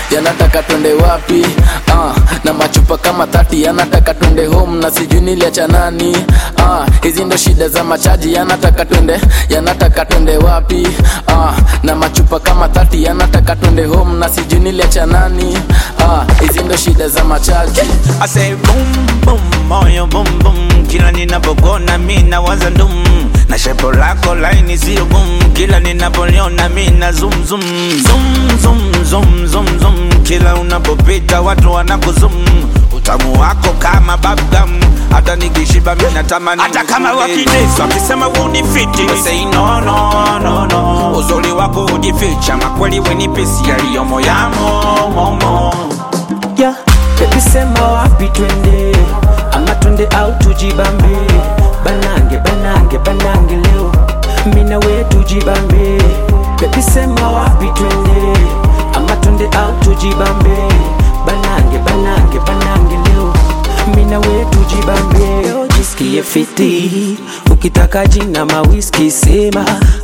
yanataka twende wapi? Na machupa kama 30 yanataka twende home na sijui niliacha nani. Hizi ndo shida za machaji, yanataka twende wapi? Na machupa kama 30 yanataka twende home na sijui niliacha nani. Hizi ndo shida za machaji. I say boom boom moyo boom boom, kila ninapokona mimi nawaza ndum, na shepo lako line sio boom, kila ninapoliona mimi na zoom zoom zoom zoom zoom zoom zoom, kila unapopita watu wanakuzum, utamu wako kama bubblegum, hata nikishiba mimi natamani. Hata kama wakinesa wakisema unifiti, we say no no no no, uzuri wako ujificha, makweli we ni pesi yaliyo moyamo momo. Yeah, baby sema wapi twende, ama twende au tujibambe, banange banange banange leo, mina we tujibambe. Baby sema wapi twende, ama twende au tujibambe, banange banange banange leo, mina we tujibambe. Leo jisikie fiti, ukitaka jina mawiski sema,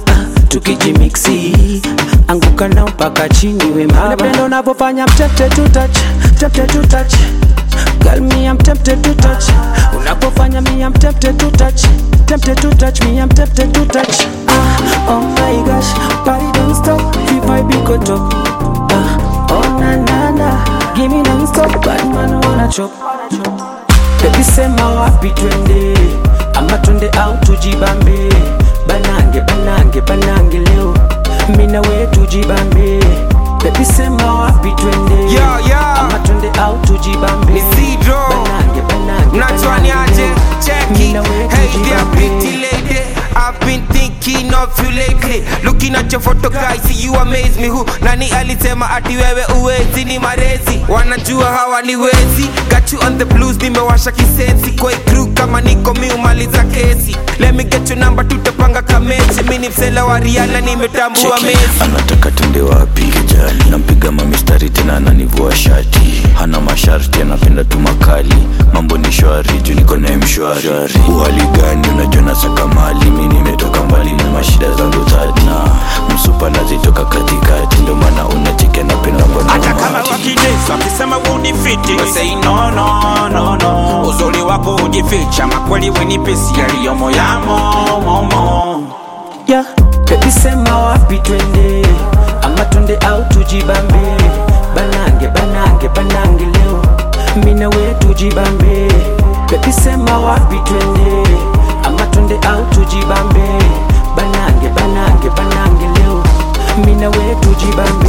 tukijimixi anguka na mpaka chini we mama. Napenda unapofanya I'm tempted to touch, tempted to touch. Girl me I'm tempted to touch. Unapofanya me I'm tempted to touch, tempted to touch me I'm tempted to touch. Oh my gosh, party don't stop, the vibe go top. Oh na na na, give me non-stop, bad man wanna chop. Baby sema wapi twende, ama twende au tujibambe, banange banange banange leo, mina we tujibambe. Baby sema wapi twende, ama twende au tujibambe, banange banange Natwani aje, check it. Hey there pretty lady, I've been thinking of you lately. Looking at your photo guys, see you amaze me. Who nani alisema ati wewe uwezi ni marezi, wanajua hawaniwezi. Got you on the blues, nimewasha kisensi. Kwa crew kama niko miumaliza kesi. Let me get your number, tutapanga kamechi. Mini msela wa Rihanna, nimetambua mezi. Anataka twende wapi kijali, nampiga mamistari tena ananivua shati, hana masharti anapenda tu makali, mambo ni shwari juu niko na mshwari. Uhali gani unajua nasaka mali, mimi nimetoka mbali na mashida zangu tadna, msupa nazitoka katikati, ndio maana unacheke napenda mbona. Hata kama wakinesa wakisema unifiti, we say no no no no, uzuri wako ujificha, makweli we ni pesi yaliyo moyamo momo. Yeah, baby sema wapi twende, ama twende au tujibambe, banange banange banange leo, mina we tujibambe. Baby sema wapi twende, ama twende au tujibambe, banange banange banange leo, mina we tujibambe.